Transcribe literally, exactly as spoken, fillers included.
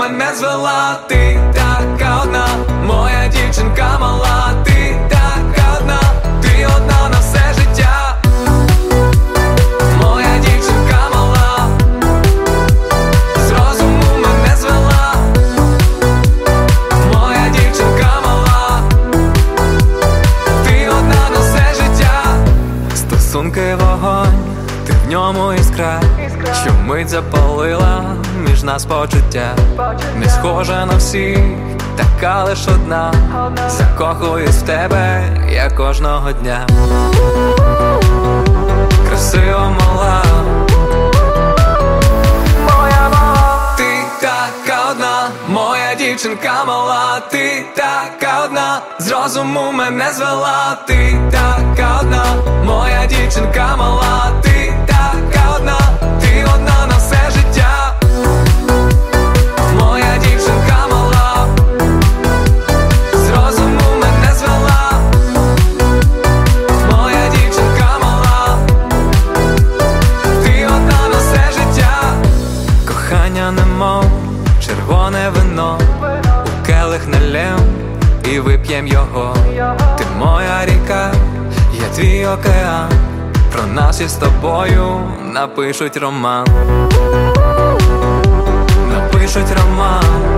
мене звела. Ти така одна, моя дівчинка мала. Ти така одна, ти одна на все життя. Моя дівчинка мала, з розуму мене звела. Моя дівчинка мала, ти одна на все життя. Стосунки вогонь, ти в ньому іскра, що мить запалила між нас почуття. Не схожа на всіх, така лиш одна. Закохуюсь в тебе я кожного дня. Красива мала, моя мала. Ти така одна, моя дівчинка мала. Ти така одна, з розуму мене звела. Ти така одна, моя дівчинка мала. Ти така одна, ти одна на все життя. Моя дівчинка мала, з розуму мене звела. Моя дівчинка мала, ти одна на все життя. Кохання немов червоне вино, у келих налєм і вип'єм його. Ти моя ріка, я твій океан. Про нас із тобою напишуть роман. Напишуть роман.